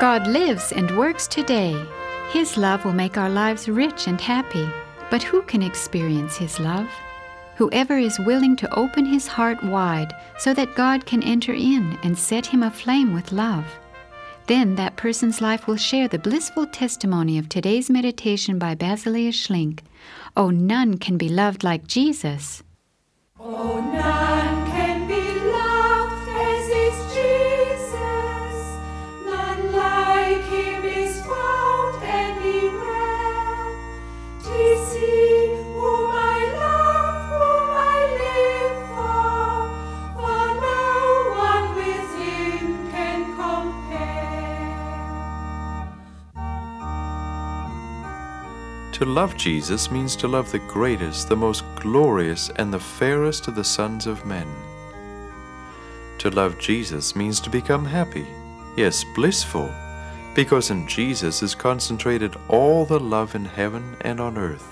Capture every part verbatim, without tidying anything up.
God lives and works today. His love will make our lives rich and happy. But who can experience His love? Whoever is willing to open his heart wide so that God can enter in and set him aflame with love. Then that person's life will share the blissful testimony of today's meditation by Basilius Schlink. Oh, none can be loved like Jesus. Oh, none can be loved as is Jesus. None like Him is found anywhere. 'Tis He whom I love, whom I live for, for no one with Him can compare. To love Jesus means to love the greatest, the most glorious, and the fairest of the sons of men. To love Jesus means to become happy, yes, blissful, because in Jesus is concentrated all the love in heaven and on earth.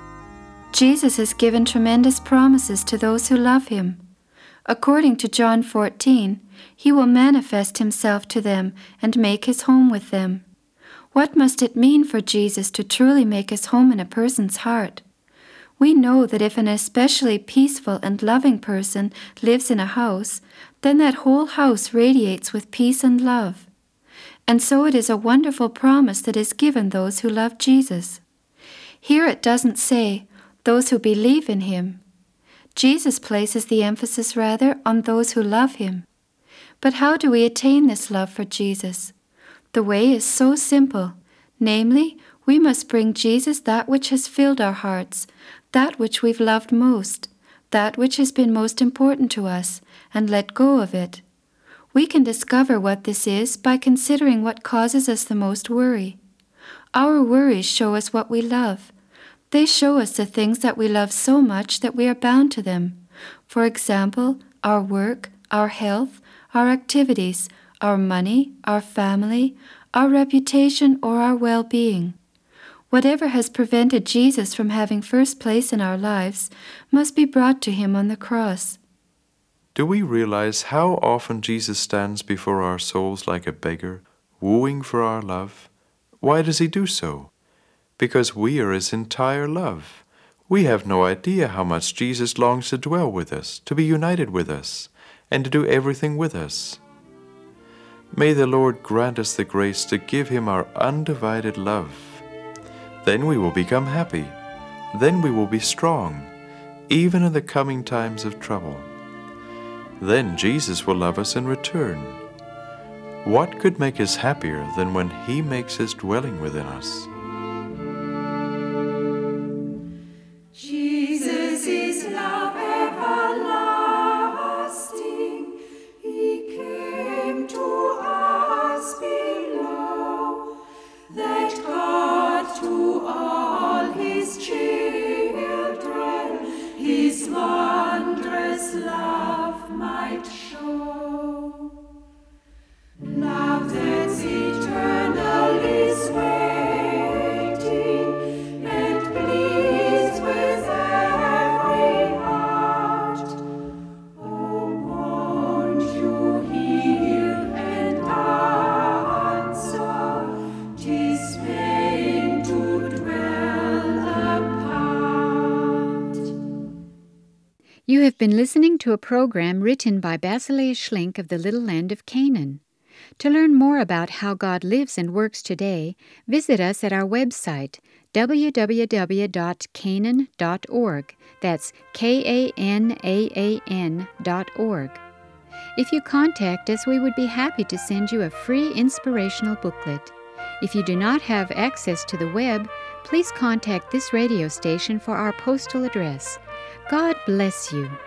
Jesus has given tremendous promises to those who love Him. According to John fourteen, He will manifest Himself to them and make His home with them. What must it mean for Jesus to truly make His home in a person's heart? We know that if an especially peaceful and loving person lives in a house, then that whole house radiates with peace and love. And so it is a wonderful promise that is given those who love Jesus. Here it doesn't say, those who believe in Him. Jesus places the emphasis rather on those who love Him. But how do we attain this love for Jesus? The way is so simple, namely, we must bring Jesus that which has filled our hearts, that which we've loved most, that which has been most important to us, and let go of it. We can discover what this is by considering what causes us the most worry. Our worries show us what we love. They show us the things that we love so much that we are bound to them. For example, our work, our health, our activities, our money, our family, our reputation, or our well-being. Whatever has prevented Jesus from having first place in our lives must be brought to Him on the cross. Do we realize how often Jesus stands before our souls like a beggar, wooing for our love? Why does He do so? Because we are His entire love. We have no idea how much Jesus longs to dwell with us, to be united with us, and to do everything with us. May the Lord grant us the grace to give Him our undivided love. Then we will become happy. Then we will be strong, even in the coming times of trouble. Then Jesus will love us in return. What could make us happier than when He makes His dwelling within us? Jesus is love everlasting. He came to us below, that God to all His children His wondrous love might show. Love that's eternal is waiting and pleased with every heart. Oh, won't you hear and answer? 'Tis vain to dwell apart. You have been listening to a program written by Basilius Schlink of the Little Land of Canaan. To learn more about how God lives and works today, visit us at our website, w w w dot canaan dot org. That's K A N A A N dot org. If you contact us, we would be happy to send you a free inspirational booklet. If you do not have access to the web, please contact this radio station for our postal address. God bless you.